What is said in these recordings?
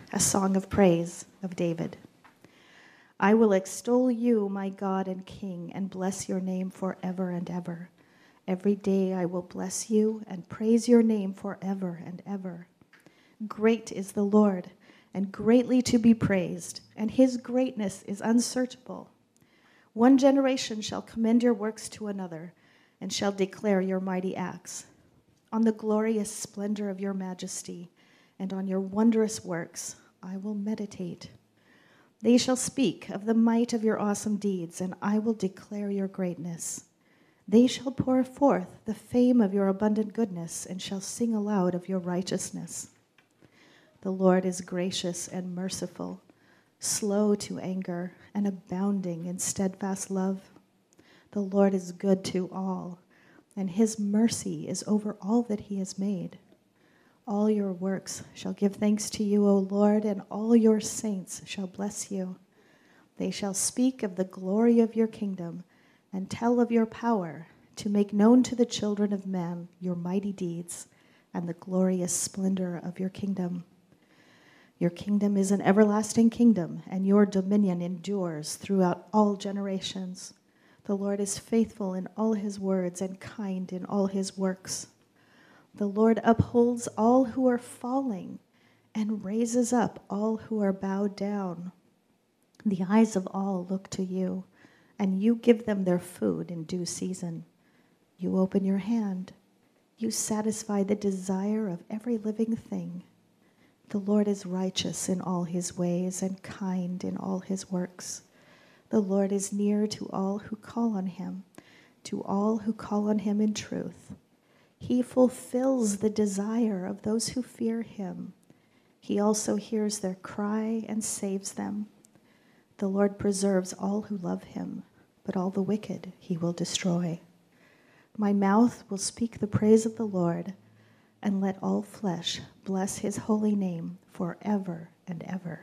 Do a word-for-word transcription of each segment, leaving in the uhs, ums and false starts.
a song of praise of David. I will extol you, my God and King, and bless your name forever and ever. Every day I will bless you and praise your name forever and ever. Great is the Lord, and greatly to be praised, and his greatness is unsearchable. One generation shall commend your works to another, and shall declare your mighty acts. On the glorious splendor of your majesty, and on your wondrous works, I will meditate. They shall speak of the might of your awesome deeds, and I will declare your greatness. They shall pour forth the fame of your abundant goodness, and shall sing aloud of your righteousness. The Lord is gracious and merciful, slow to anger, and abounding in steadfast love. The Lord is good to all, and his mercy is over all that he has made. All your works shall give thanks to you, O Lord, and all your saints shall bless you. They shall speak of the glory of your kingdom and tell of your power, to make known to the children of men your mighty deeds and the glorious splendor of your kingdom. Your kingdom is an everlasting kingdom, and your dominion endures throughout all generations. The Lord is faithful in all his words and kind in all his works. The Lord upholds all who are falling and raises up all who are bowed down. The eyes of all look to you, and you give them their food in due season. You open your hand. You satisfy the desire of every living thing. The Lord is righteous in all his ways and kind in all his works. The Lord is near to all who call on him, to all who call on him in truth. He fulfills the desire of those who fear him. He also hears their cry and saves them. The Lord preserves all who love him, but all the wicked he will destroy. My mouth will speak the praise of the Lord, and let all flesh bless his holy name forever and ever.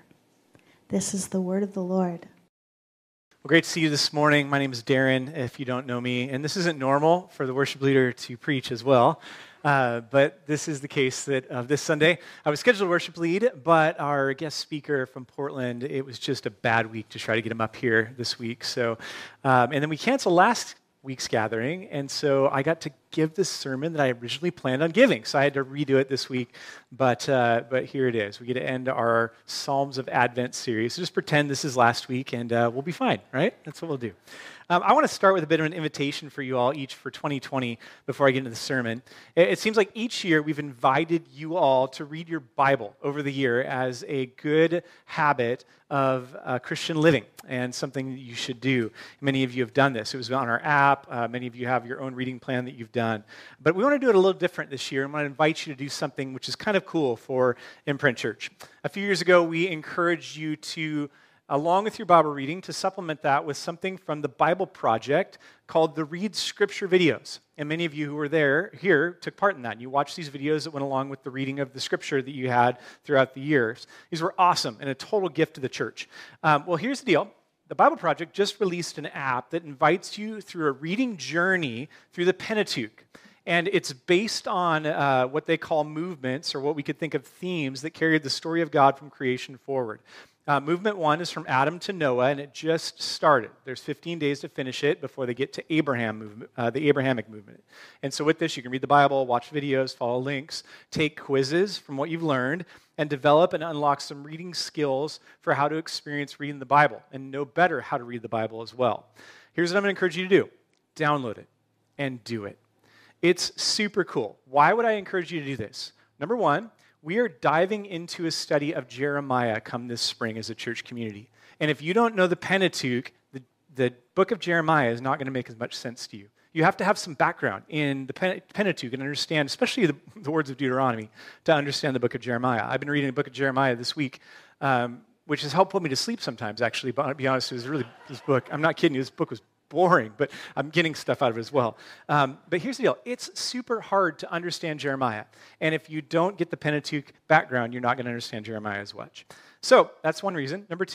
This is the word of the Lord. Well, great to see you this morning. My name is Darren, if you don't know me, and this isn't normal for the worship leader to preach as well, uh, but this is the case that of uh, this Sunday. I was scheduled to worship lead, but our guest speaker from Portland, it was just a bad week to try to get him up here this week. So, um, and then we canceled last week's gathering, and so I got to give this sermon that I originally planned on giving. So I had to redo it this week, but uh, but here it is. We get to end our Psalms of Advent series. So just pretend this is last week, and uh, we'll be fine, right? That's what we'll do. Um, I want to start with a bit of an invitation for you all, each for twenty twenty, before I get into the sermon. It, it seems like each year we've invited you all to read your Bible over the year as a good habit of uh, Christian living and something that you should do. Many of you have done this. It was on our app. Uh, many of you have your own reading plan that you've done. But we want to do it a little different this year. I want to invite you to do something which is kind of cool for Imprint Church. A few years ago, we encouraged you to, along with your Bible reading, to supplement that with something from the Bible Project called the Read Scripture videos. And many of you who were there here took part in that. And you watched these videos that went along with the reading of the Scripture that you had throughout the years. These were awesome and a total gift to the church. Um, well, here's the deal. The Bible Project just released an app that invites you through a reading journey through the Pentateuch. And it's based on uh, what they call movements, or what we could think of themes that carried the story of God from creation forward. Uh, movement one is from Adam to Noah, and it just started. There's fifteen days to finish it before they get to Abraham movement, uh, the Abrahamic movement. And so with this, you can read the Bible, watch videos, follow links, take quizzes from what you've learned, and develop and unlock some reading skills for how to experience reading the Bible and know better how to read the Bible as well. Here's what I'm going to encourage you to do. Download it and do it. It's super cool. Why would I encourage you to do this? Number one, we are diving into a study of Jeremiah come this spring as a church community. And if you don't know the Pentateuch, the, the book of Jeremiah is not going to make as much sense to you. You have to have some background in the Pentateuch and understand, especially the, the words of Deuteronomy, to understand the book of Jeremiah. I've been reading the book of Jeremiah this week, um, which has helped put me to sleep sometimes, actually. But I'll be honest, it was really, this book, I'm not kidding you, this book was boring, but I'm getting stuff out of it as well. Um, but here's the deal. It's super hard to understand Jeremiah. And if you don't get the Pentateuch background, you're not going to understand Jeremiah as much. So that's one reason. Number two,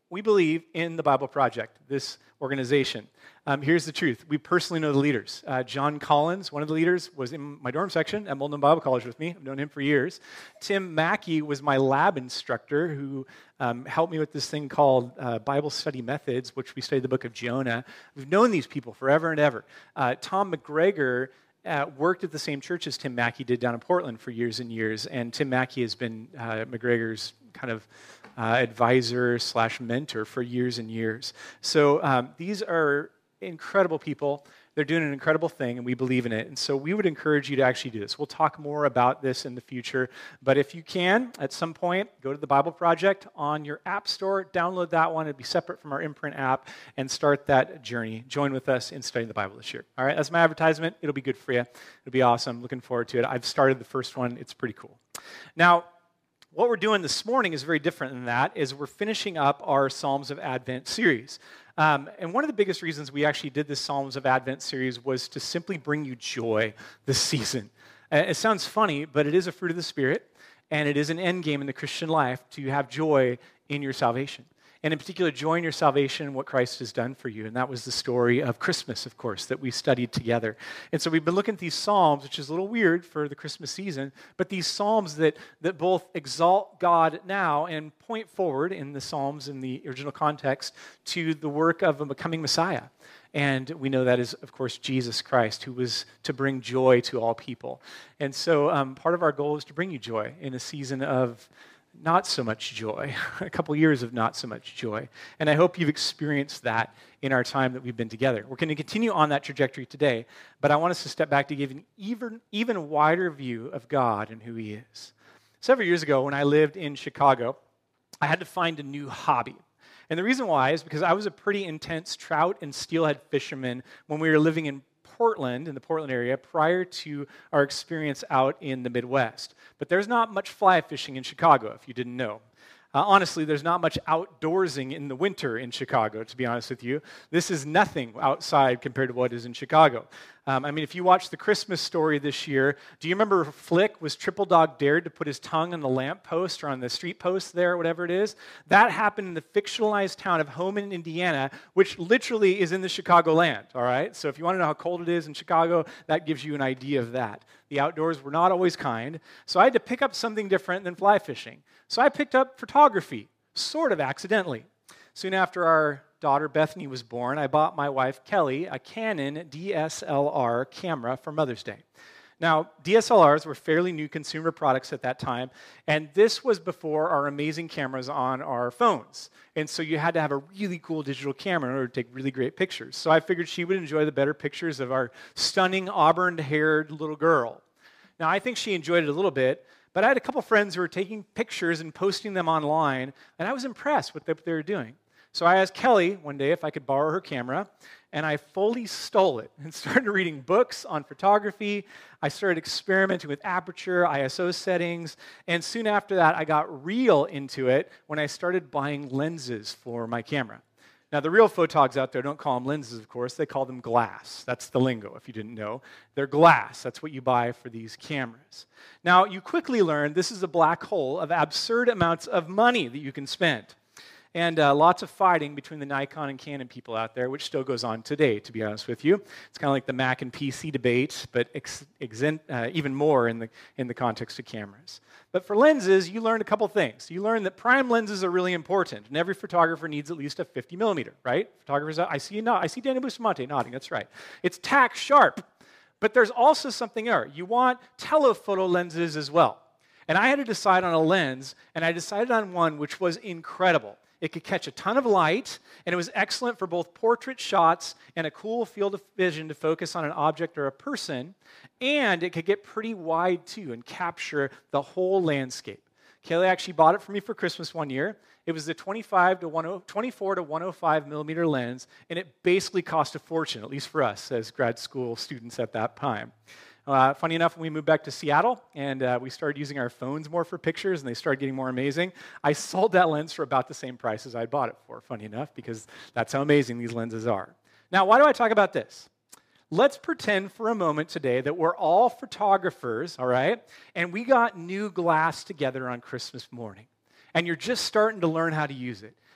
we believe in the Bible Project, this organization. Um, here's the truth. We personally know the leaders. Uh, John Collins, one of the leaders, was in my dorm section at Molden Bible College with me. I've known him for years. Tim Mackey was my lab instructor who um, helped me with this thing called uh, Bible Study Methods, which we studied the book of Jonah. We've known these people forever and ever. Uh, Tom McGregor uh, worked at the same church as Tim Mackey did down in Portland for years and years, and Tim Mackey has been uh, McGregor's kind of uh, advisor slash mentor for years and years. So um, these are incredible people. They're doing an incredible thing, and we believe in it. And so we would encourage you to actually do this. We'll talk more about this in the future. But if you can, at some point, go to the Bible Project on your app store, download that one. It'll be separate from our Imprint app, and start that journey. Join with us in studying the Bible this year. All right, that's my advertisement. It'll be good for you. It'll be awesome. Looking forward to it. I've started the first one. It's pretty cool. Now, what we're doing this morning is very different than that, is we're finishing up our Psalms of Advent series. Um, and one of the biggest reasons we actually did this Psalms of Advent series was to simply bring you joy this season. Uh, it sounds funny, but it is a fruit of the Spirit, and it is an end game in the Christian life to have joy in your salvation. And in particular, joy in your salvation and what Christ has done for you. And that was the story of Christmas, of course, that we studied together. And so we've been looking at these Psalms, which is a little weird for the Christmas season, but these Psalms that, that both exalt God now and point forward in the Psalms in the original context to the work of a becoming Messiah. And we know that is, of course, Jesus Christ, who was to bring joy to all people. And so um, part of our goal is to bring you joy in a season of not so much joy, a couple years of not so much joy. And I hope you've experienced that in our time that we've been together. We're going to continue on that trajectory today, but I want us to step back to give an even, even wider view of God and who He is. Several years ago, when I lived in Chicago, I had to find a new hobby. And the reason why is because I was a pretty intense trout and steelhead fisherman when we were living in Portland, in the Portland area, prior to our experience out in the Midwest. But there's not much fly fishing in Chicago, if you didn't know. Uh, honestly, there's not much outdoorsing in the winter in Chicago, to be honest with you. This is nothing outside compared to what is in Chicago. Um, I mean, if you watch the Christmas Story this year, do you remember Flick was Triple Dog dared to put his tongue on the lamp post or on the street post there, or whatever it is? That happened in the fictionalized town of Homan, Indiana, which literally is in the Chicagoland, all right? So if you want to know how cold it is in Chicago, that gives you an idea of that. The outdoors were not always kind, so I had to pick up something different than fly fishing. So I picked up photography, sort of accidentally. Soon after our daughter Bethany was born, I bought my wife Kelly a Canon D S L R camera for Mother's Day. Now, D S L Rs were fairly new consumer products at that time, and this was before our amazing cameras on our phones. And so you had to have a really cool digital camera in order to take really great pictures. So I figured she would enjoy the better pictures of our stunning auburn-haired little girl. Now, I think she enjoyed it a little bit, but I had a couple friends who were taking pictures and posting them online, and I was impressed with what they were doing. So I asked Kelly one day if I could borrow her camera, and I fully stole it and started reading books on photography. I started experimenting with aperture, I S O settings, and soon after that, I got real into it when I started buying lenses for my camera. Now, the real photogs out there don't call them lenses, of course. They call them glass. That's the lingo, if you didn't know. They're glass. That's what you buy for these cameras. Now, you quickly learn this is a black hole of absurd amounts of money that you can spend. And uh, lots of fighting between the Nikon and Canon people out there, which still goes on today, to be honest with you. It's kind of like the Mac and P C debate, but ex- exen- uh, even more in the, in the context of cameras. But for lenses, you learn a couple things. You learn that prime lenses are really important, and every photographer needs at least a fifty millimeter, right? Photographers, I see, no, I see Danny Bustamante nodding, that's right. It's tack sharp, but there's also something else. You want telephoto lenses as well. And I had to decide on a lens, and I decided on one which was incredible. It could catch a ton of light, and it was excellent for both portrait shots and a cool field of vision to focus on an object or a person, and it could get pretty wide too and capture the whole landscape. Kelly actually bought it for me for Christmas one year. It was the twenty-five to twenty-four to one oh five millimeter lens, and it basically cost a fortune, at least for us as grad school students at that time. Uh, funny enough, when we moved back to Seattle and uh, we started using our phones more for pictures and they started getting more amazing, I sold that lens for about the same price as I bought it for, funny enough, because that's how amazing these lenses are. Now, why do I talk about this? Let's pretend for a moment today that we're all photographers, all right, and we got new glass together on Christmas morning, and you're just starting to learn how to use it.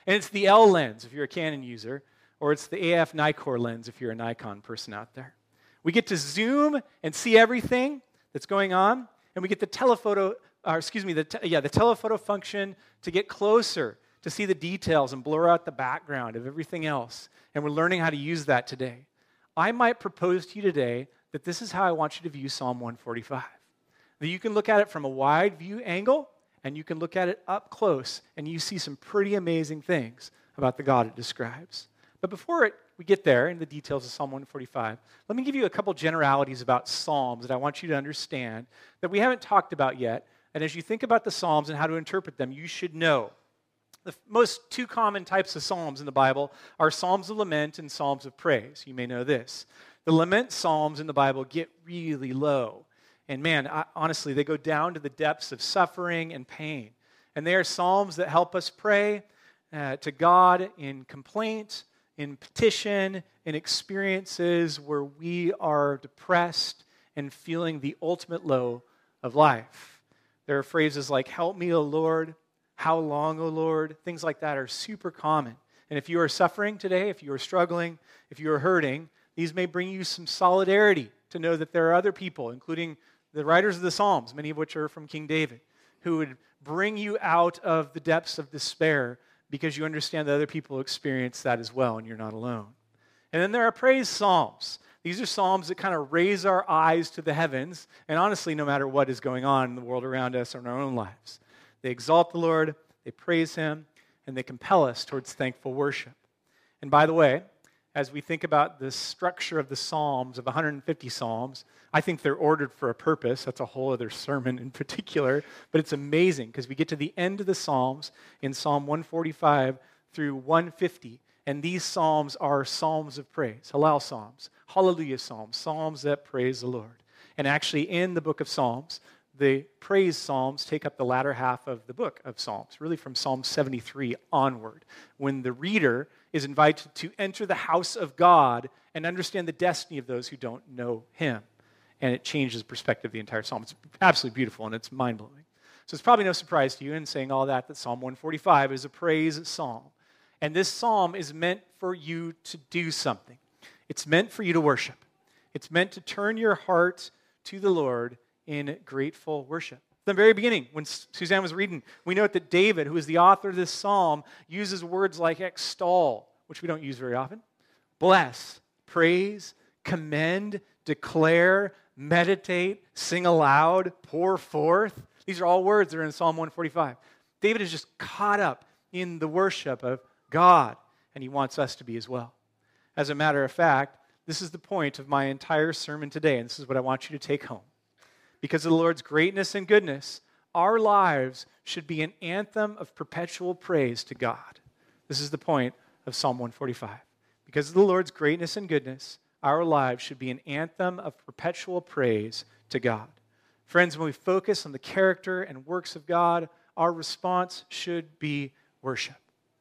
And it's the L lens if you're a Canon user, or it's the A F Nikkor lens if you're a Nikon person out there. We get to zoom and see everything that's going on, and we get the telephoto, or excuse me, the te- yeah, the telephoto function to get closer, to see the details and blur out the background of everything else. And we're learning how to use that today. I might propose to you today that this is how I want you to view Psalm one forty-five. That you can look at it from a wide view angle, and you can look at it up close, and you see some pretty amazing things about the God it describes. But before it, we get there in the details of Psalm one forty-five, let me give you a couple generalities about Psalms that I want you to understand that we haven't talked about yet. And as you think about the Psalms and how to interpret them, you should know. The most two common types of Psalms in the Bible are Psalms of lament and Psalms of praise. You may know this. The lament Psalms in the Bible get really low. And man, I, honestly, they go down to the depths of suffering and pain. And they are Psalms that help us pray uh, to God in complaint, in petition, in experiences where we are depressed and feeling the ultimate low of life. There are phrases like, help me, O Lord, how long, O Lord? Things like that are super common. And if you are suffering today, if you are struggling, if you are hurting, these may bring you some solidarity to know that there are other people, including the writers of the Psalms, many of which are from King David, who would bring you out of the depths of despair because you understand that other people experience that as well and you're not alone. And then there are praise psalms. These are psalms that kind of raise our eyes to the heavens, and honestly, no matter what is going on in the world around us or in our own lives. They exalt the Lord, they praise Him, and they compel us towards thankful worship. And by the way, as we think about the structure of the Psalms, of one hundred fifty Psalms, I think they're ordered for a purpose. That's a whole other sermon in particular. But it's amazing because we get to the end of the Psalms in Psalm one forty-five through one fifty, and these Psalms are Psalms of praise, Hallel Psalms, Hallelujah Psalms, Psalms that praise the Lord. And actually in the book of Psalms, the praise Psalms take up the latter half of the book of Psalms, really from Psalm seventy-three onward, when the reader is invited to enter the house of God and understand the destiny of those who don't know Him. And it changes the perspective of the entire psalm. It's absolutely beautiful, and it's mind-blowing. So it's probably no surprise to you in saying all that, that Psalm one forty-five is a praise psalm. And this psalm is meant for you to do something. It's meant for you to worship. It's meant to turn your heart to the Lord in grateful worship. From the very beginning, when Suzanne was reading, we note that David, who is the author of this psalm, uses words like extol, which we don't use very often, bless, praise, commend, declare, meditate, sing aloud, pour forth. These are all words that are in Psalm one forty-five. David is just caught up in the worship of God, and he wants us to be as well. As a matter of fact, this is the point of my entire sermon today, and this is what I want you to take home. Because of the Lord's greatness and goodness, our lives should be an anthem of perpetual praise to God. This is the point of Psalm one forty-five. Because of the Lord's greatness and goodness, our lives should be an anthem of perpetual praise to God. Friends, when we focus on the character and works of God, our response should be worship.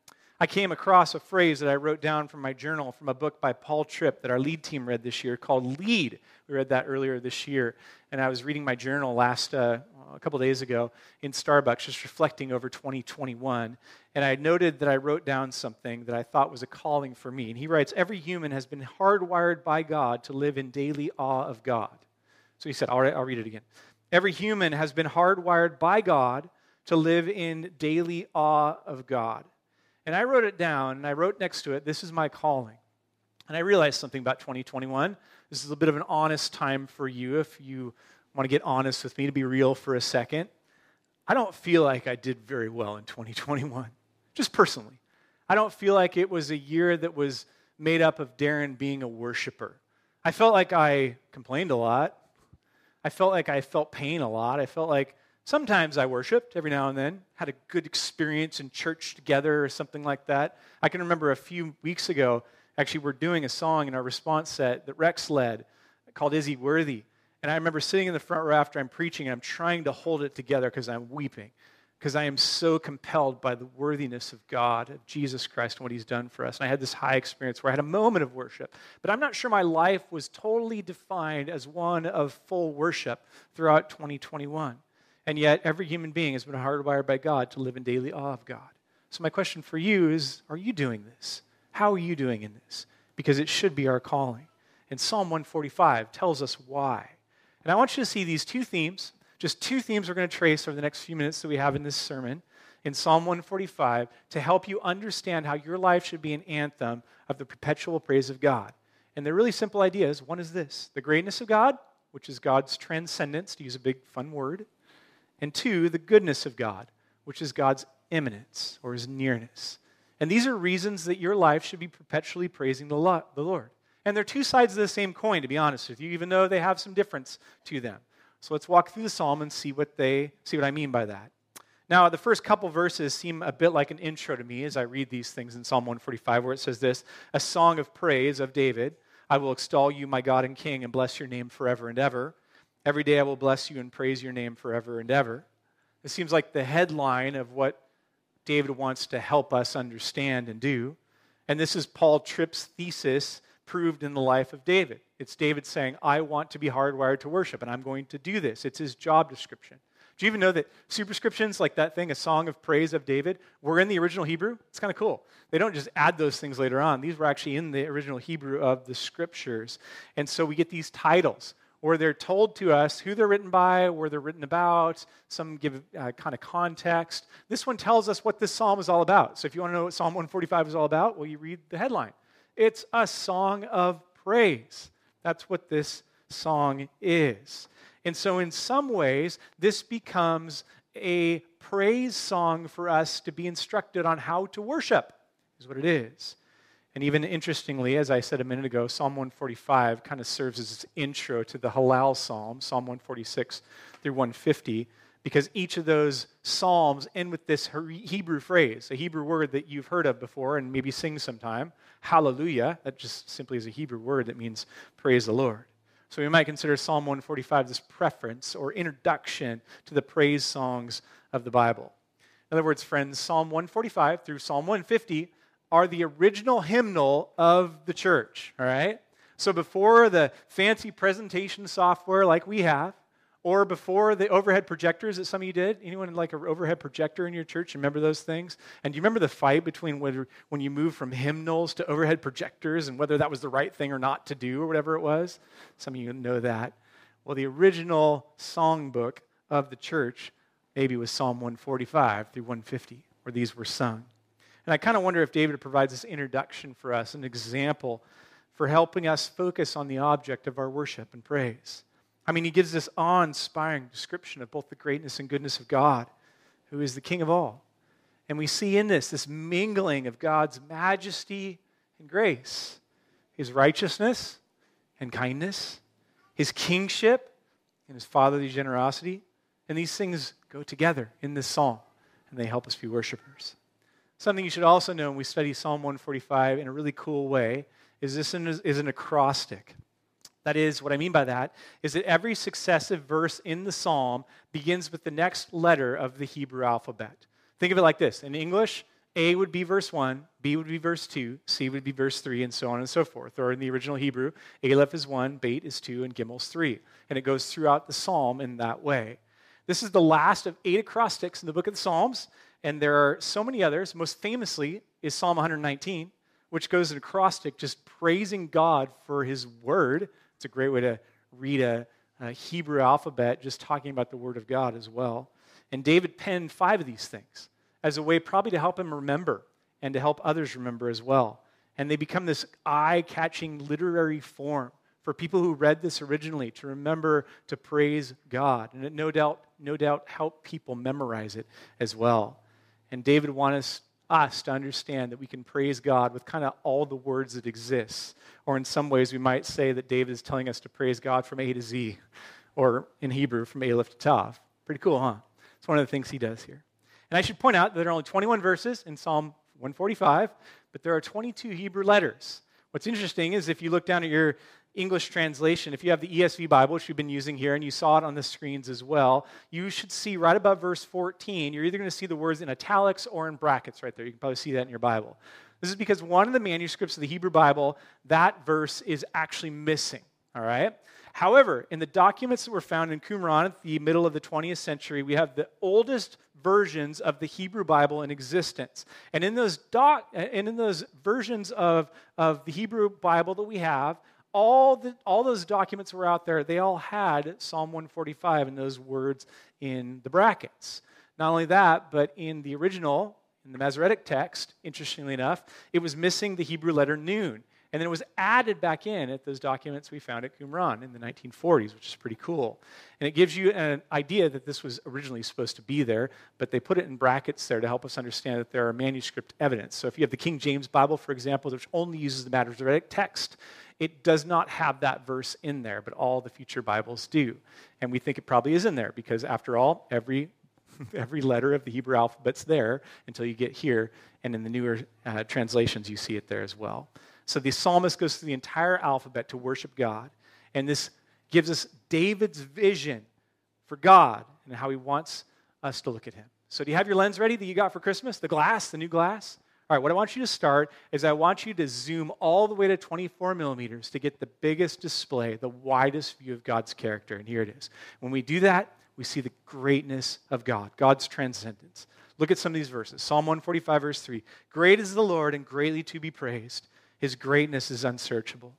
I came across a phrase that I wrote down from my journal from a book by Paul Tripp that our lead team read this year called Lead. We read that earlier this year. And I was reading my journal last uh, a couple days ago in Starbucks, just reflecting over twenty twenty-one. And I noted that I wrote down something that I thought was a calling for me. And he writes, every human has been hardwired by God to live in daily awe of God. So he said, all right, I'll read it again. Every human has been hardwired by God to live in daily awe of God. And I wrote it down, and I wrote next to it, this is my calling. And I realized something about twenty twenty-one. This is a bit of an honest time for you, if you want to get honest with me, to be real for a second. I don't feel like I did very well in twenty twenty-one, just personally. I don't feel like it was a year that was made up of Darren being a worshiper. I felt like I complained a lot. I felt like I felt pain a lot. I felt like sometimes I worshiped every now and then, had a good experience in church together or something like that. I can remember a few weeks ago, actually, we're doing a song in our response set that Rex led called Is He Worthy? And I remember sitting in the front row after I'm preaching, and I'm trying to hold it together because I'm weeping, because I am so compelled by the worthiness of God, of Jesus Christ, and what He's done for us. And I had this high experience where I had a moment of worship. But I'm not sure my life was totally defined as one of full worship throughout twenty twenty-one. And yet, every human being has been hardwired by God to live in daily awe of God. So my question for you is, are you doing this? How are you doing in this? Because it should be our calling. And Psalm one forty-five tells us why. And I want you to see these two themes, just two themes we're going to trace over the next few minutes that we have in this sermon in Psalm one forty-five to help you understand how your life should be an anthem of the perpetual praise of God. And they're really simple ideas. One is this: the greatness of God, which is God's transcendence, to use a big fun word. And two, the goodness of God, which is God's immanence or his nearness. And these are reasons that your life should be perpetually praising the Lord. And they're two sides of the same coin, to be honest with you, even though they have some difference to them. So let's walk through the psalm and see what they see what I mean by that. Now, the first couple verses seem a bit like an intro to me as I read these things in Psalm one forty-five, where it says this: a song of praise of David. I will extol you, my God and King, and bless your name forever and ever. Every day I will bless you and praise your name forever and ever. It seems like the headline of what David wants to help us understand and do. And this is Paul Tripp's thesis proved in the life of David. It's David saying, I want to be hardwired to worship, and I'm going to do this. It's his job description. Do you even know that superscriptions, like that thing, a song of praise of David, were in the original Hebrew? It's kind of cool. They don't just add those things later on. These were actually in the original Hebrew of the scriptures. And so we get these titles, where they're told to us who they're written by, where they're written about. Some give uh, kind of context. This one tells us what this psalm is all about. So if you want to know what Psalm one forty-five is all about, well, you read the headline. It's a song of praise. That's what this song is. And so in some ways, this becomes a praise song for us to be instructed on how to worship, is what it is. And even interestingly, as I said a minute ago, Psalm one forty-five kind of serves as its intro to the Hallel Psalm, Psalm one forty-six through one fifty, because each of those psalms end with this Hebrew phrase, a Hebrew word that you've heard of before and maybe sing sometime, hallelujah. That just simply is a Hebrew word that means praise the Lord. So we might consider Psalm one forty-five this preference or introduction to the praise songs of the Bible. In other words, friends, Psalm one forty-five through Psalm one fifty are the original hymnal of the church, all right? So before the fancy presentation software like we have, or before the overhead projectors that some of you did, anyone like an overhead projector in your church? Remember those things? And do you remember the fight between whether, when you moved from hymnals to overhead projectors and whether that was the right thing or not to do or whatever it was? Some of you know that. Well, the original songbook of the church maybe was Psalm one forty-five through one fifty, where these were sung. And I kind of wonder if David provides this introduction for us, an example for helping us focus on the object of our worship and praise. I mean, he gives this awe-inspiring description of both the greatness and goodness of God, who is the King of all. And we see in this, this mingling of God's majesty and grace, his righteousness and kindness, his kingship and his fatherly generosity. And these things go together in this psalm, and they help us be worshipers. Something you should also know when we study Psalm one forty-five in a really cool way is this is an acrostic. That is, what I mean by that is that every successive verse in the psalm begins with the next letter of the Hebrew alphabet. Think of it like this. In English, A would be verse one, B would be verse two, C would be verse three, and so on and so forth. Or in the original Hebrew, Aleph is one, Beit is two, and Gimel is three. And it goes throughout the psalm in that way. This is the last of eight acrostics in the book of the Psalms, and there are so many others. Most famously is Psalm one nineteen, which goes an acrostic just praising God for his word. It's a great way to read a, a Hebrew alphabet, just talking about the Word of God as well. And David penned five of these things as a way probably to help him remember and to help others remember as well. And they become this eye-catching literary form for people who read this originally to remember to praise God. And it no doubt, no doubt helped people memorize it as well. And David wanted us us to understand that we can praise God with kind of all the words that exist. Or in some ways, we might say that David is telling us to praise God from A to Z, or in Hebrew, from Aleph to Tav. Pretty cool, huh? It's one of the things he does here. And I should point out that there are only twenty-one verses in Psalm one forty-five, but there are twenty-two Hebrew letters. What's interesting is if you look down at your English translation, if you have the E S V Bible, which we've been using here, and you saw it on the screens as well, you should see right above verse fourteen, you're either going to see the words in italics or in brackets right there. You can probably see that in your Bible. This is because one of the manuscripts of the Hebrew Bible, that verse is actually missing, all right? However, in the documents that were found in Qumran at the middle of the twentieth century, we have the oldest versions of the Hebrew Bible in existence. And in those doc, and in those versions of, of the Hebrew Bible that we have, all the all those documents were out there. They all had Psalm one forty-five and those words in the brackets. Not only that, but in the original, in the Masoretic text, interestingly enough, it was missing the Hebrew letter Nun. And then it was added back in at those documents we found at Qumran in the nineteen forties, which is pretty cool. And it gives you an idea that this was originally supposed to be there, but they put it in brackets there to help us understand that there are manuscript evidence. So if you have the King James Bible, for example, which only uses the Masoretic text, it does not have that verse in there, but all the future Bibles do. And we think it probably is in there because, after all, every every letter of the Hebrew alphabet's there until you get here, and in the newer uh, translations you see it there as well. So the psalmist goes through the entire alphabet to worship God, and this gives us David's vision for God and how he wants us to look at him. So do you have your lens ready that you got for Christmas? The glass, the new glass? All right, what I want you to start is I want you to zoom all the way to twenty-four millimeters to get the biggest display, the widest view of God's character, and here it is. When we do that, we see the greatness of God, God's transcendence. Look at some of these verses. Psalm one forty-five, verse three. Great is the Lord and greatly to be praised. His greatness is unsearchable.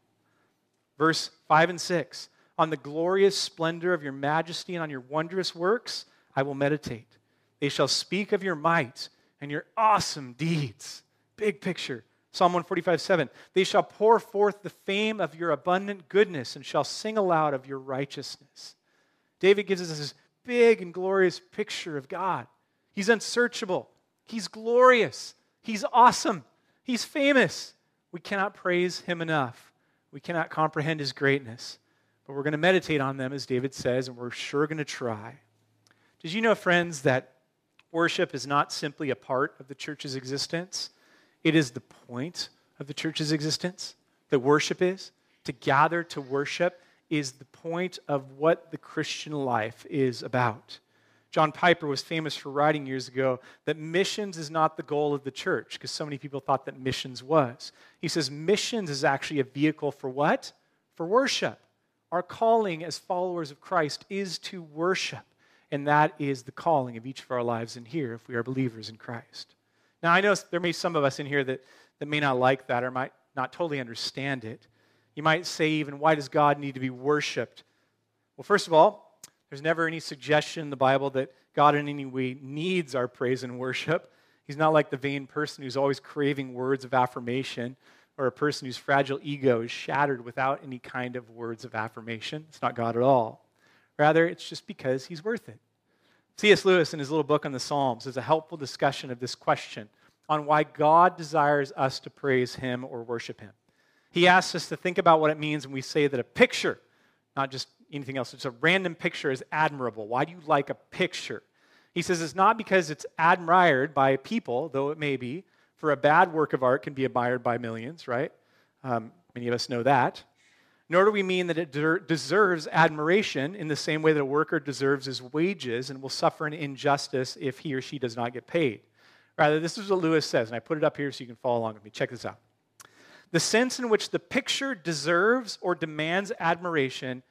Verse five and six. On the glorious splendor of your majesty and on your wondrous works, I will meditate. They shall speak of your might and your awesome deeds. Big picture. Psalm one forty-five, seven. They shall pour forth the fame of your abundant goodness and shall sing aloud of your righteousness. David gives us this big and glorious picture of God. He's unsearchable. He's glorious. He's awesome. He's famous. We cannot praise him enough. We cannot comprehend his greatness. But we're going to meditate on them, as David says, and we're sure going to try. Did you know, friends, that worship is not simply a part of the church's existence? It is the point of the church's existence. That worship is. To gather to worship is the point of what the Christian life is about. John Piper was famous for writing years ago that missions is not the goal of the church, because so many people thought that missions was. He says missions is actually a vehicle for what? For worship. Our calling as followers of Christ is to worship, and that is the calling of each of our lives in here if we are believers in Christ. Now, I know there may be some of us in here that, that may not like that or might not totally understand it. You might say even, why does God need to be worshiped? Well, first of all, there's never any suggestion in the Bible that God in any way needs our praise and worship. He's not like the vain person who's always craving words of affirmation, or a person whose fragile ego is shattered without any kind of words of affirmation. It's not God at all. Rather, it's just because he's worth it. C S Lewis, in his little book on the Psalms, has a helpful discussion of this question on why God desires us to praise him or worship him. He asks us to think about what it means when we say that a picture, not just anything else, it's a random picture, is admirable. Why do you like a picture? He says it's not because it's admired by people, though it may be. For a bad work of art can be admired by millions, right? Um, many of us know that. Nor do we mean that it de- deserves admiration in the same way that a worker deserves his wages and will suffer an injustice if he or she does not get paid. Rather, this is what Lewis says, and I put it up here so you can follow along with me. Check this out. The sense in which the picture deserves or demands admiration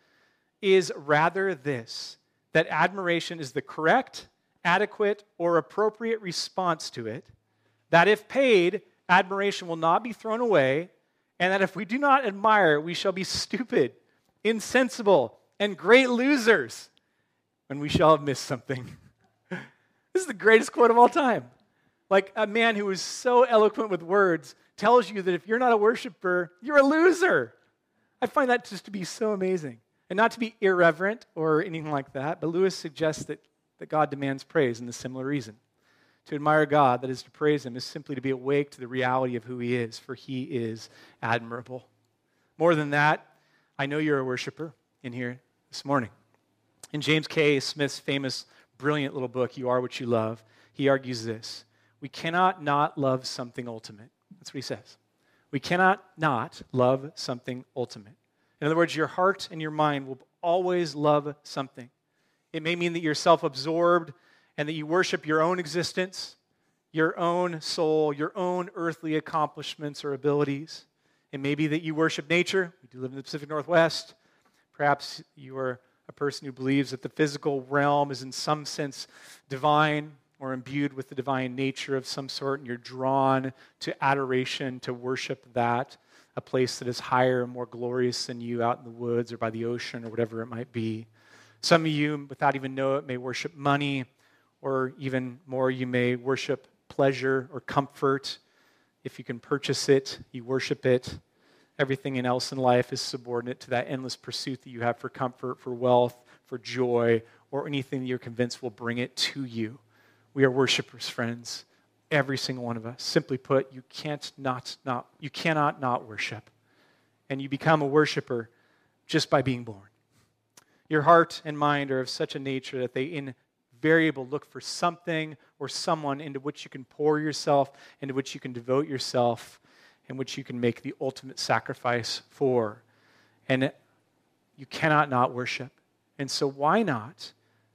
is rather this, that admiration is the correct, adequate, or appropriate response to it, that if paid, admiration will not be thrown away, and that if we do not admire, we shall be stupid, insensible, and great losers when we shall have missed something. This is the greatest quote of all time. Like a man who is so eloquent with words tells you that if you're not a worshiper, you're a loser. I find that just to be so amazing. And not to be irreverent or anything like that, but Lewis suggests that, that God demands praise in the similar reason. To admire God, that is to praise him, is simply to be awake to the reality of who he is, for he is admirable. More than that, I know you're a worshiper in here this morning. In James K. Smith's famous, brilliant little book, You Are What You Love, he argues this: we cannot not love something ultimate. That's what he says. We cannot not love something ultimate. In other words, your heart and your mind will always love something. It may mean that you're self-absorbed and that you worship your own existence, your own soul, your own earthly accomplishments or abilities. It may be that you worship nature. We do live in the Pacific Northwest. Perhaps you are a person who believes that the physical realm is in some sense divine or imbued with the divine nature of some sort, and you're drawn to adoration, to worship that, a place that is higher and more glorious than you out in the woods or by the ocean or whatever it might be. Some of you, without even know it, may worship money, or even more, you may worship pleasure or comfort. If you can purchase it, you worship it. Everything else in life is subordinate to that endless pursuit that you have for comfort, for wealth, for joy, or anything that you're convinced will bring it to you. We are worshipers, friends. Every single one of us. Simply put, you can't not, not, you cannot not worship. And you become a worshiper just by being born. Your heart and mind are of such a nature that they invariably look for something or someone into which you can pour yourself, into which you can devote yourself, in which you can make the ultimate sacrifice for. And you cannot not worship. And so why not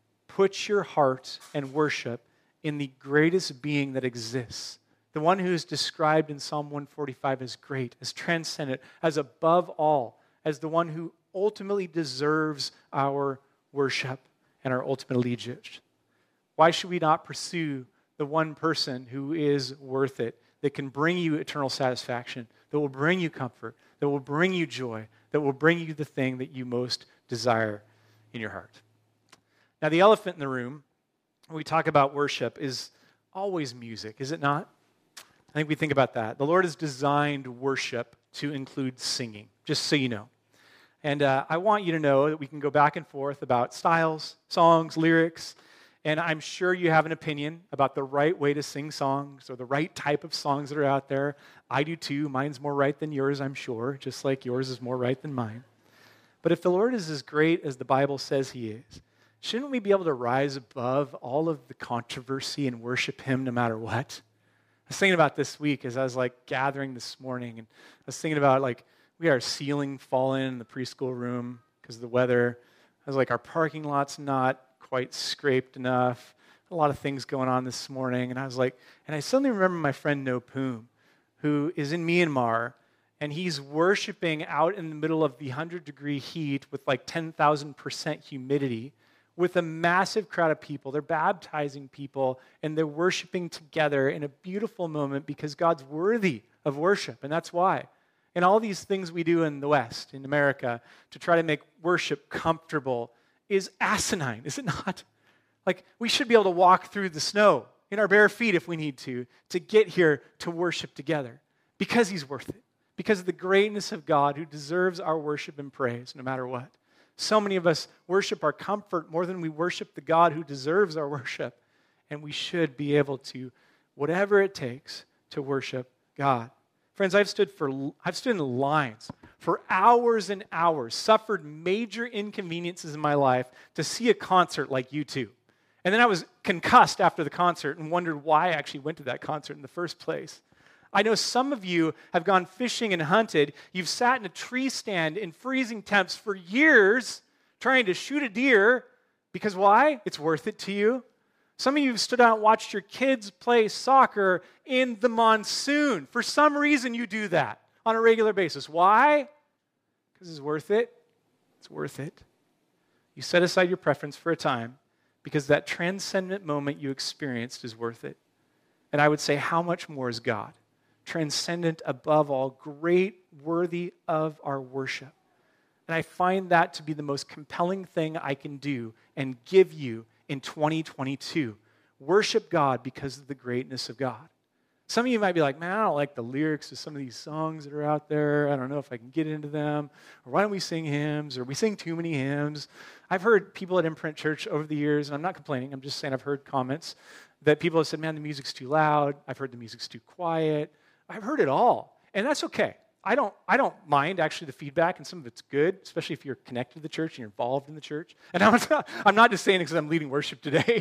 put your heart and worship in the greatest being that exists, the one who is described in Psalm one forty-five as great, as transcendent, as above all, as the one who ultimately deserves our worship and our ultimate allegiance. Why should we not pursue the one person who is worth it, that can bring you eternal satisfaction, that will bring you comfort, that will bring you joy, that will bring you the thing that you most desire in your heart? Now, the elephant in the room, when we talk about worship, is always music, is it not? I think we think about that. The Lord has designed worship to include singing, just so you know. And uh, I want you to know that we can go back and forth about styles, songs, lyrics, and I'm sure you have an opinion about the right way to sing songs or the right type of songs that are out there. I do too. Mine's more right than yours, I'm sure, just like yours is more right than mine. But if the Lord is as great as the Bible says he is, shouldn't we be able to rise above all of the controversy and worship him no matter what? I was thinking about this week as I was like gathering this morning, and I was thinking about like we had our ceiling fallen in the preschool room because of the weather. I was like, our parking lot's not quite scraped enough. A lot of things going on this morning. And I was like, and I suddenly remember my friend No Poom, who is in Myanmar, and he's worshiping out in the middle of the one hundred degree heat with like ten thousand percent humidity with a massive crowd of people. They're baptizing people, and they're worshiping together in a beautiful moment because God's worthy of worship, and that's why. And all these things we do in the West, in America, to try to make worship comfortable is asinine, is it not? Like, we should be able to walk through the snow in our bare feet if we need to, to get here to worship together because he's worth it, because of the greatness of God who deserves our worship and praise no matter what. So many of us worship our comfort more than we worship the God who deserves our worship, and we should be able to, whatever it takes, to worship God. Friends, I've stood for I've stood in lines for hours and hours, suffered major inconveniences in my life to see a concert like U two. And then I was concussed after the concert and wondered why I actually went to that concert in the first place. I know some of you have gone fishing and hunted. You've sat in a tree stand in freezing temps for years trying to shoot a deer because why? It's worth it to you. Some of you have stood out and watched your kids play soccer in the monsoon. For some reason, you do that on a regular basis. Why? Because it's worth it. It's worth it. You set aside your preference for a time because that transcendent moment you experienced is worth it. And I would say, how much more is God? Transcendent above all, great, worthy of our worship. And I find that to be the most compelling thing I can do and give you in twenty twenty-two. Worship God because of the greatness of God. Some of you might be like, man, I don't like the lyrics of some of these songs that are out there. I don't know if I can get into them. Or why don't we sing hymns? Or we sing too many hymns. I've heard people at Imprint Church over the years, and I'm not complaining, I'm just saying I've heard comments that people have said, man, the music's too loud. I've heard the music's too quiet. I've heard it all. And that's okay. I don't, I don't mind, actually, the feedback, and some of it's good, especially if you're connected to the church and you're involved in the church. And I'm not, I'm not just saying it because I'm leading worship today.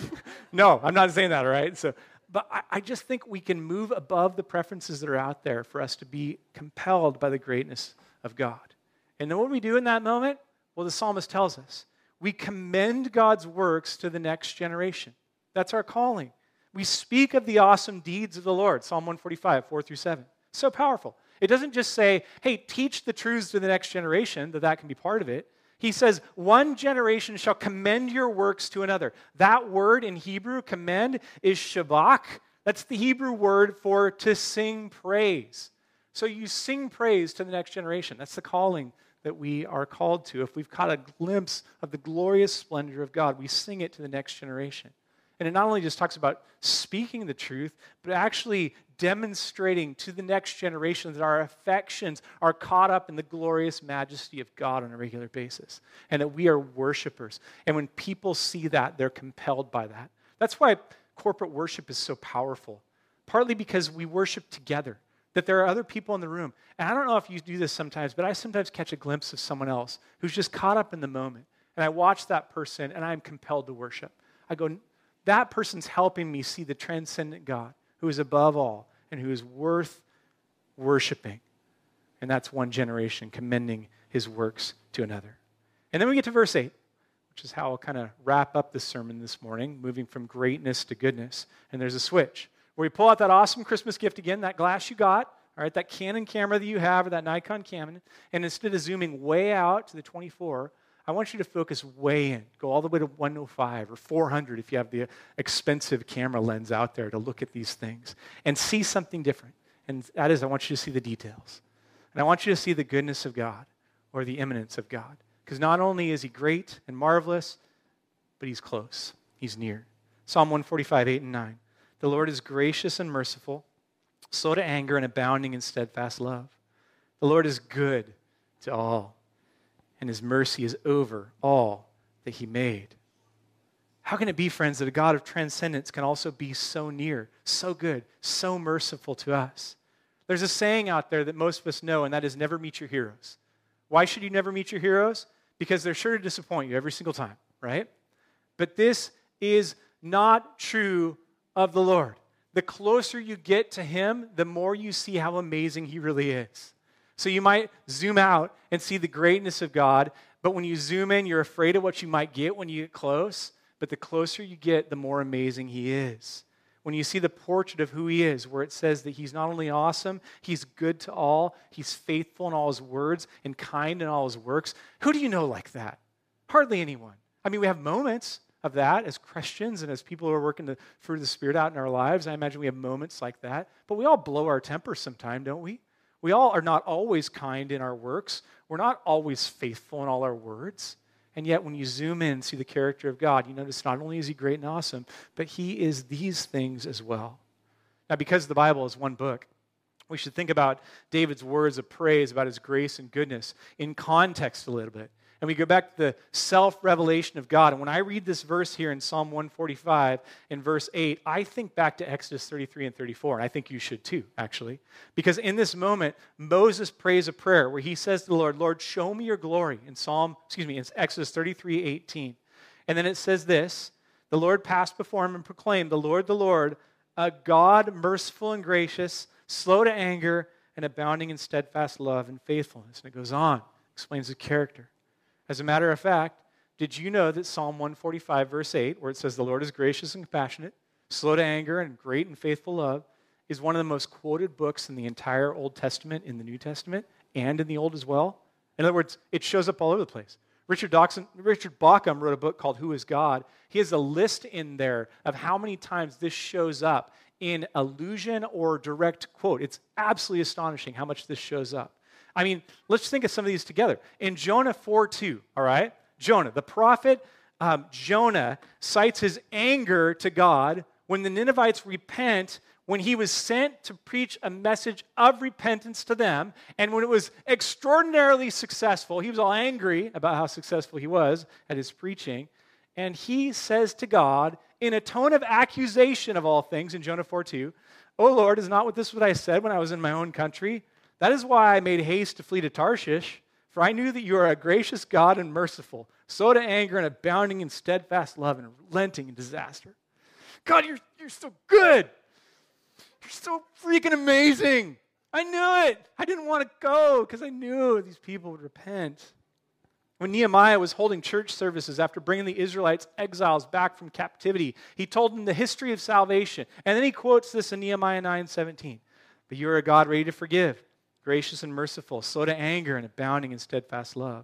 No, I'm not saying that, all right? So, but I, I just think we can move above the preferences that are out there for us to be compelled by the greatness of God. And then what do we do in that moment? Well, the psalmist tells us. We commend God's works to the next generation. That's our calling. We speak of the awesome deeds of the Lord, Psalm one forty-five, four through seven. So powerful. It doesn't just say, hey, teach the truths to the next generation, that that can be part of it. He says, one generation shall commend your works to another. That word in Hebrew, commend, is shabach. That's the Hebrew word for to sing praise. So you sing praise to the next generation. That's the calling that we are called to. If we've caught a glimpse of the glorious splendor of God, we sing it to the next generation. And it not only just talks about speaking the truth, but actually demonstrating to the next generation that our affections are caught up in the glorious majesty of God on a regular basis, and that we are worshipers. And when people see that, they're compelled by that. That's why corporate worship is so powerful, partly because we worship together, that there are other people in the room. And I don't know if you do this sometimes, but I sometimes catch a glimpse of someone else who's just caught up in the moment. And I watch that person, and I'm compelled to worship. I go, that person's helping me see the transcendent God who is above all and who is worth worshiping. And that's one generation commending his works to another. And then we get to verse eight, which is how I'll kind of wrap up the sermon this morning, moving from greatness to goodness. And there's a switch where you pull out that awesome Christmas gift again, that glass you got, all right, that Canon camera that you have, or that Nikon camera, and instead of zooming way out to the twenty-four, I want you to focus way in. Go all the way to one oh five or four hundred if you have the expensive camera lens out there to look at these things and see something different. And that is, I want you to see the details. And I want you to see the goodness of God or the immanence of God. Because not only is he great and marvelous, but he's close. He's near. Psalm one forty-five, eight and nine. The Lord is gracious and merciful, slow to anger and abounding in steadfast love. The Lord is good to all, and his mercy is over all that he made. How can it be, friends, that a God of transcendence can also be so near, so good, so merciful to us? There's a saying out there that most of us know, and that is never meet your heroes. Why should you never meet your heroes? Because they're sure to disappoint you every single time, right? But this is not true of the Lord. The closer you get to him, the more you see how amazing he really is. So you might zoom out and see the greatness of God, but when you zoom in, you're afraid of what you might get when you get close. But the closer you get, the more amazing he is. When you see the portrait of who he is, where it says that he's not only awesome, he's good to all, he's faithful in all his words, and kind in all his works. Who do you know like that? Hardly anyone. I mean, we have moments of that as Christians and as people who are working the fruit of the Spirit out in our lives. I imagine we have moments like that. But we all blow our temper sometime, don't we? We all are not always kind in our works. We're not always faithful in all our words. And yet when you zoom in and see the character of God, you notice not only is he great and awesome, but he is these things as well. Now, because the Bible is one book, we should think about David's words of praise about his grace and goodness in context a little bit. And we go back to the self-revelation of God. And when I read this verse here in Psalm one forty-five, in verse eight, I think back to Exodus thirty-three and thirty-four. And I think you should too, actually. Because in this moment, Moses prays a prayer where he says to the Lord, Lord, show me your glory. In Psalm, excuse me, in Exodus thirty-three, eighteen. And then it says this, the Lord passed before him and proclaimed, the Lord, the Lord, a God merciful and gracious, slow to anger, and abounding in steadfast love and faithfulness. And it goes on, explains the character. As a matter of fact, did you know that Psalm one forty-five, verse eight, where it says the Lord is gracious and compassionate, slow to anger, and great in faithful love, is one of the most quoted books in the entire Old Testament, in the New Testament, and in the Old as well? In other words, it shows up all over the place. Richard, Dawson, Richard Bauckham wrote a book called Who is God? He has a list in there of how many times this shows up in allusion or direct quote. It's absolutely astonishing how much this shows up. I mean, let's think of some of these together. In Jonah four two, all right? Jonah, the prophet um, Jonah cites his anger to God when the Ninevites repent, when he was sent to preach a message of repentance to them, and when it was extraordinarily successful, he was all angry about how successful he was at his preaching, and he says to God, in a tone of accusation of all things, in Jonah four two, "O Lord, is not what this what I said when I was in my own country? That is why I made haste to flee to Tarshish, for I knew that you are a gracious God and merciful, slow to anger and abounding in steadfast love and relenting in disaster." God, you're, you're so good. You're so freaking amazing. I knew it. I didn't want to go because I knew these people would repent. When Nehemiah was holding church services after bringing the Israelites, exiles, back from captivity, he told them the history of salvation. And then he quotes this in Nehemiah nine seventeen. But you are a God ready to forgive, gracious and merciful, slow to anger and abounding in steadfast love.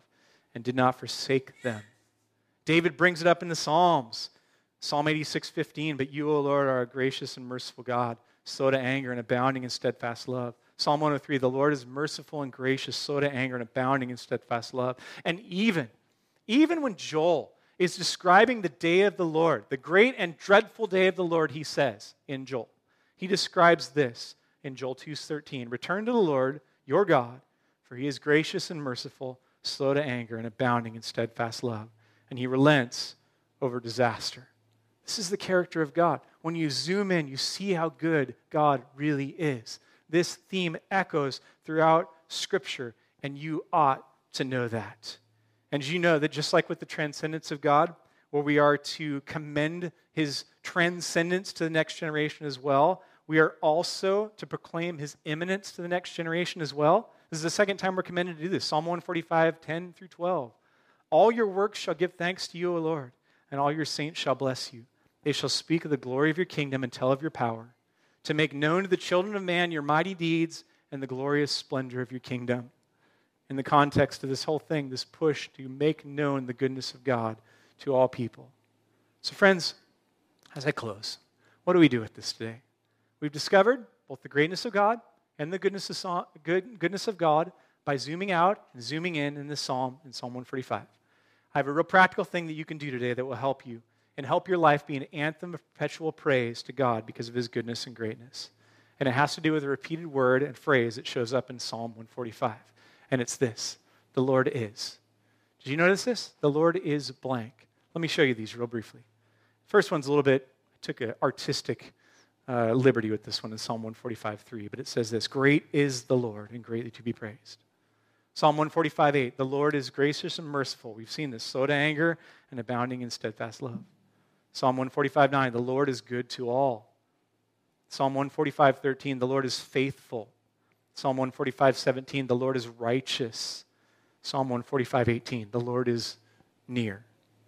and did not forsake them. David brings it up in the Psalms. Psalm eighty-six fifteen, but you, O Lord, are a gracious and merciful God, slow to anger and abounding in steadfast love. Psalm one oh three, the Lord is merciful and gracious, slow to anger and abounding in steadfast love. And even, even when Joel is describing the day of the Lord, the great and dreadful day of the Lord, he says in Joel, he describes this in Joel two thirteen, return to the Lord, your God, for he is gracious and merciful, slow to anger and abounding in steadfast love. And he relents over disaster. This is the character of God. When you zoom in, you see how good God really is. This theme echoes throughout Scripture, and you ought to know that. And you know that just like with the transcendence of God, where we are to commend his transcendence to the next generation as well, we are also to proclaim his immanence to the next generation as well. This is the second time we're commanded to do this. Psalm one forty-five, ten through twelve. All your works shall give thanks to you, O Lord, and all your saints shall bless you. They shall speak of the glory of your kingdom and tell of your power, to make known to the children of man your mighty deeds and the glorious splendor of your kingdom. In the context of this whole thing, this push to make known the goodness of God to all people. So friends, as I close, what do we do with this today? We've discovered both the greatness of God and the goodness of, good, goodness of God by zooming out and zooming in in this psalm, in Psalm one forty-five. I have a real practical thing that you can do today that will help you and help your life be an anthem of perpetual praise to God because of his goodness and greatness. And it has to do with a repeated word and phrase that shows up in Psalm one forty-five. And it's this: the Lord is. Did you notice this? The Lord is blank. Let me show you these real briefly. First one's a little bit, I took an artistic uh, liberty with this one in Psalm one forty-five three, but it says this: great is the Lord and greatly to be praised. Psalm one forty-five eight, the Lord is gracious and merciful. We've seen this, slow to anger and abounding in steadfast love. Psalm one forty-five nine, the Lord is good to all. Psalm one forty-five thirteen, the Lord is faithful. Psalm one forty-five seventeen, the Lord is righteous. Psalm one forty-five eighteen, the Lord is near.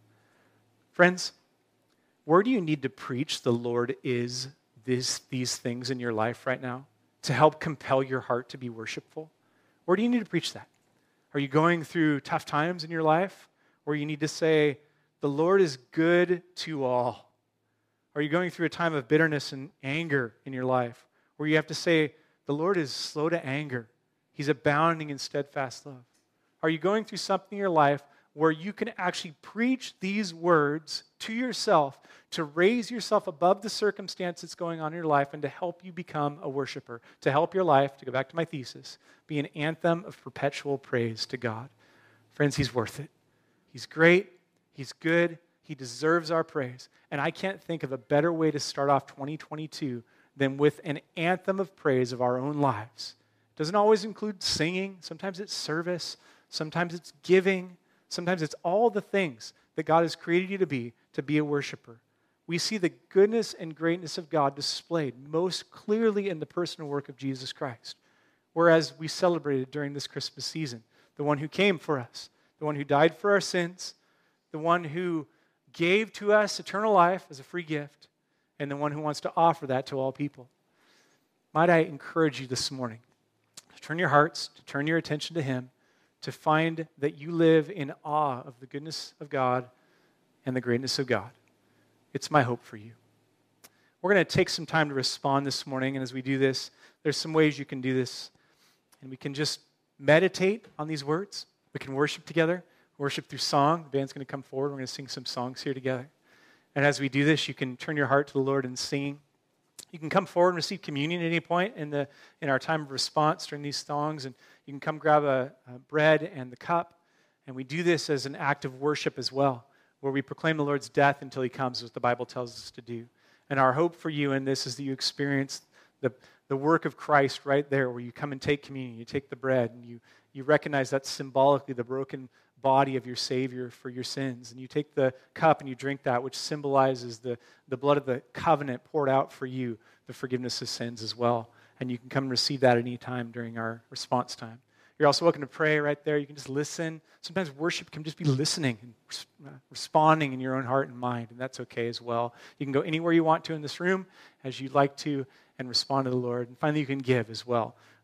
Friends, where do you need to preach the Lord is this, these things in your life right now to help compel your heart to be worshipful? Where do you need to preach that? Are you going through tough times in your life where you need to say, the Lord is good to all? Are you going through a time of bitterness and anger in your life where you have to say, the Lord is slow to anger. He's abounding in steadfast love. Are you going through something in your life where you can actually preach these words to yourself to raise yourself above the circumstance that's going on in your life and to help you become a worshiper, to help your life, to go back to my thesis, be an anthem of perpetual praise to God? Friends, he's worth it. He's great. He's good. He deserves our praise. And I can't think of a better way to start off twenty twenty-two than with an anthem of praise of our own lives. It doesn't always include singing. Sometimes it's service. Sometimes it's giving. Sometimes it's all the things that God has created you to be, to be a worshiper. We see the goodness and greatness of God displayed most clearly in the personal work of Jesus Christ. Whereas we celebrated during this Christmas season, the one who came for us, the one who died for our sins, the one who gave to us eternal life as a free gift, and the one who wants to offer that to all people. Might I encourage you this morning to turn your hearts, to turn your attention to him, to find that you live in awe of the goodness of God and the greatness of God. It's my hope for you. We're going to take some time to respond this morning, and as we do this, there's some ways you can do this. And we can just meditate on these words. We can worship together, worship through song. The band's going to come forward. We're going to sing some songs here together. And as we do this, you can turn your heart to the Lord in singing. You can come forward and receive communion at any point in the in our time of response during these songs, and you can come grab a, a bread and the cup. And we do this as an act of worship as well, where we proclaim the Lord's death until he comes, as the Bible tells us to do. And our hope for you in this is that you experience the, the work of Christ right there, where you come and take communion, you take the bread, and you, you recognize that's symbolically the broken body of your Savior for your sins. And you take the cup and you drink that, which symbolizes the, the blood of the covenant poured out for you, the forgiveness of sins as well. And you can come and receive that at any time during our response time. You're also welcome to pray right there. You can just listen. Sometimes worship can just be listening and uh, responding in your own heart and mind, and that's okay as well. You can go anywhere you want to in this room as you'd like to and respond to the Lord. And finally, you can give as well.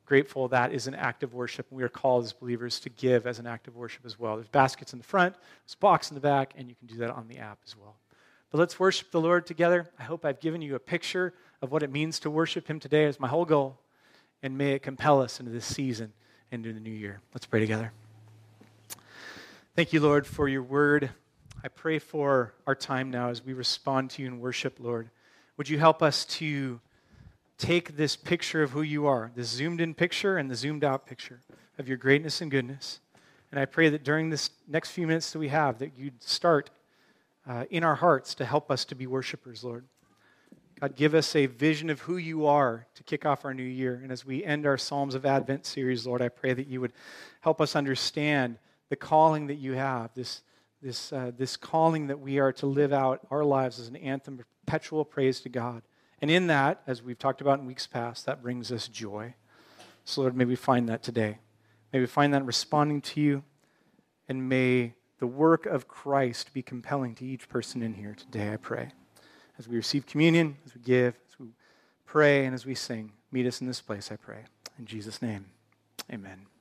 grateful that is an act of worship. And we are called as believers to give as an act of worship as well. There's baskets in the front, there's a box in the back, and you can do that on the app as well. But let's worship the Lord together. I hope I've given you a picture of what it means to worship him today as my whole goal. And may it compel us into this season and into the new year. Let's pray together. Thank you, Lord, for your word. I pray for our time now as we respond to you in worship, Lord. Would you help us to take this picture of who you are, this zoomed-in picture and the zoomed-out picture of your greatness and goodness. And I pray that during this next few minutes that we have, that you'd start uh, in our hearts to help us to be worshipers, Lord. God, give us a vision of who you are to kick off our new year. And as we end our Psalms of Advent series, Lord, I pray that you would help us understand the calling that you have, this, this, uh, this calling that we are to live out our lives as an anthem of perpetual praise to God. And in that, as we've talked about in weeks past, that brings us joy. So, Lord, may we find that today. May we find that responding to you, and may the work of Christ be compelling to each person in here today, I pray. As we receive communion, as we give, as we pray, and as we sing, meet us in this place, I pray. In Jesus' name, amen.